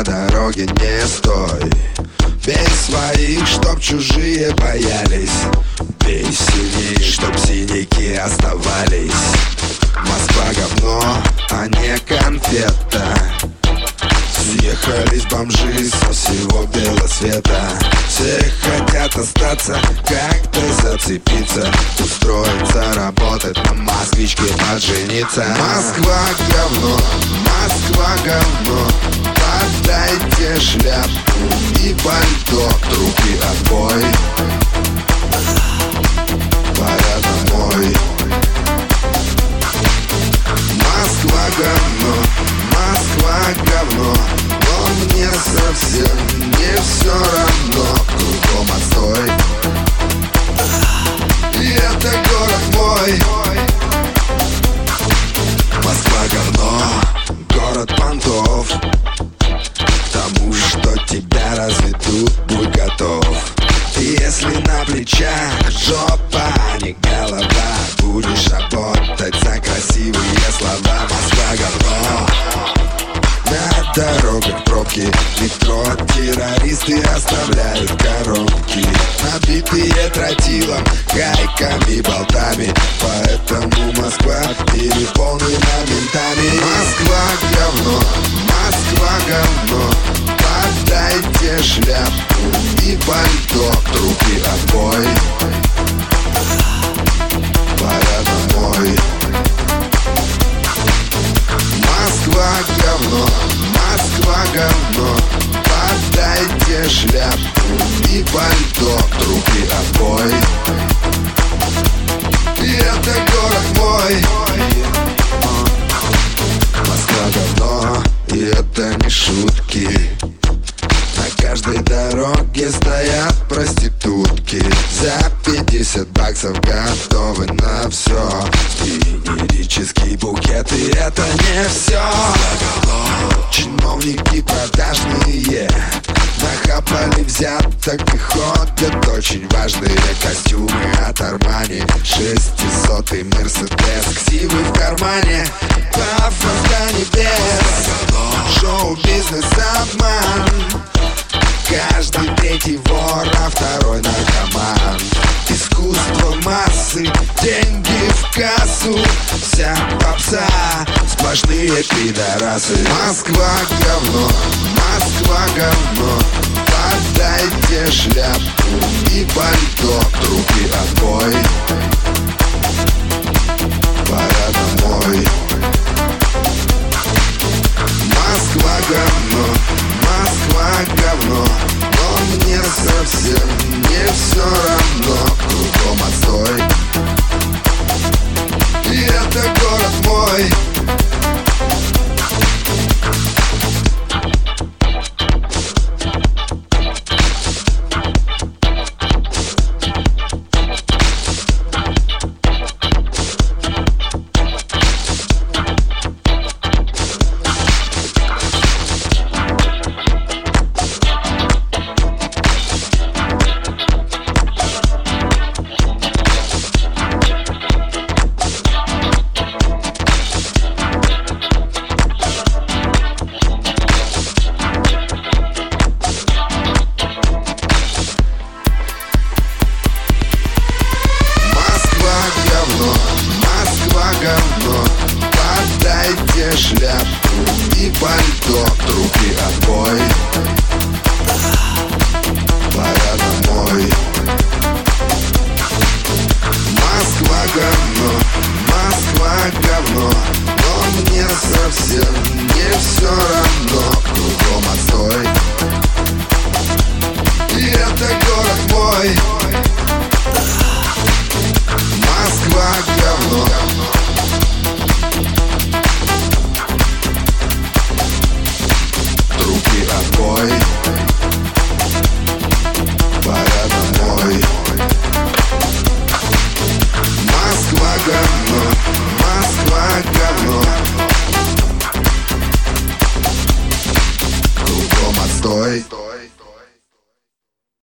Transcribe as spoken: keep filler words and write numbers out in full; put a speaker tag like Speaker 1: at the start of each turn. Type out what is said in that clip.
Speaker 1: на дороге не стой. Бей своих, чтоб чужие боялись. Бей сильней, чтоб синяки оставались. Москва говно, а не конфета. Съехались бомжи со всего белого света. Все хотят остаться, как-то зацепиться, устроиться, работать, на москвичке пожениться. Москва говно, Москва говно. Подайте шляпу и пальто, трубки отбой. Пора домой. Москва говно, Москва говно. Но мне совсем не все равно, кругом отстой. И это город мой. Москва говно, город понтов. К тому, что тебя разведут, будь готов. Если на плечах жопа, а не голова, будешь работать за красивые слова. Москва говно. На дорогах пробки, метро террористы оставляют коробки, набитые тротилом, гайками, болтами. Поэтому Москва переполнена ментами. Москва говно, Москва говно. Подайте шляпу и пальто, трубки отбой. Пора домой. Москва говно, Москва говно. Подайте шляпу и пальто, трубки отбой. И это город мой. Москва говно, и это не шутки. На каждой дороге стоят проститутки. За пятьдесят баксов готовы на все. И лирический букет, и это не все. Чиновники продажные нахапали взяток и ходят очень важные костюмы от Армани. Шестисотый Мерседес, ксивы в кармане, пафос до небес. Шоу-бизнес обман. Каждый третий вор, а второй наркоман. Искусство массы, деньги в кассу. Вся попса, сплошные пидорасы. Москва говно, Москва говно. Подайте шляпу и пальто, трубки отбой. Пора домой. Москва говно, Москва говно. Но мне совсем не все равно, кругом отстой. И это город мой. Подайте шляпу и пальто, трубки отбой. Пора домой. Москва говно, Москва говно. Но мне совсем не все равно.